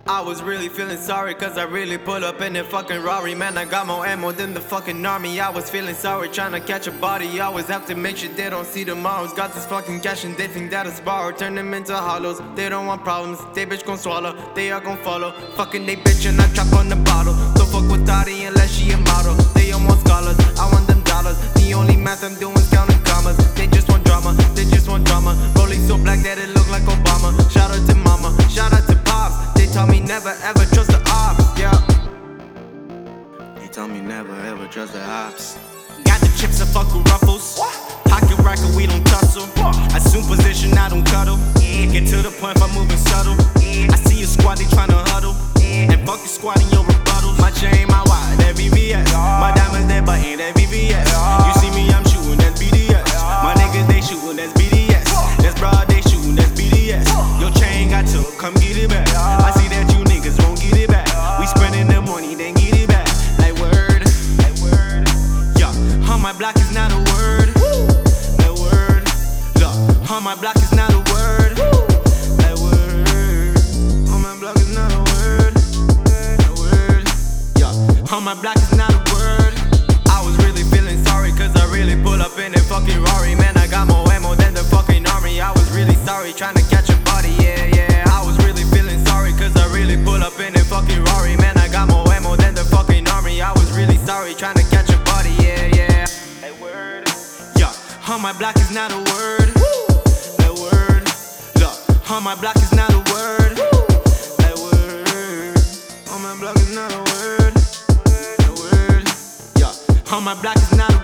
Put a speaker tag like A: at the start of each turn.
A: I was really feeling sorry, cause I really pull up in that fucking Rari. Man, I got more ammo than the fucking army. I was feeling sorry, trying to catch a body. Always have to make sure they don't see tomorrows. Got this fucking cash and they think that it's borrowed. Turn them into hollows, they don't want problems. They bitch gon' swallow, they are gon' follow. Fucking they bitch and I trap on the bottle. Don't fuck with Tati unless she a model. They don't want scholars, I want them dollars. The only math I'm doing is counting commas. They just want drama, they just want drama. Rolling so black that it look like Obama. Shout out to mama, shout out to pops. They taught me never ever trust the ops, yeah. They taught me never ever trust the ops. Got the chips and fuck with ruffles. Pocket racket, we don't tussle. Assume position, I don't cuddle. Get to the point by moving subtle. I see a squad, they tryna huddle. And fuck your squad in your rebuttal. My chain, my wide, that VVS. My diamonds, that button, that VVS. You see me, I'm shooting, that's BDS. My niggas, they shooting, that's BDS. That's broad, they shooting, that's BDS. Your chain got took, come get it back. I see that you niggas won't get it back. We spending the money, then get it back. Like word, yeah. On my block is not a word. That word, look. On my block is not a word. That word. On my block is not a word. That word, yeah. On my block is not a word. I was really feeling sorry, cause I really pull up in that fucking Rari. Man, I got more ammo than the fucking army. I was really sorry, trying to catch a body, yeah. I was really feeling sorry, cause I really pull up in that fucking Rari. Man, I got more ammo than the fucking army. I was really sorry, trying to catch a body, yeah. That word, yeah. On my block is not a word. That word, look. On my block is not a word. That word. On my block is not a word. That word, yeah. On my block is not a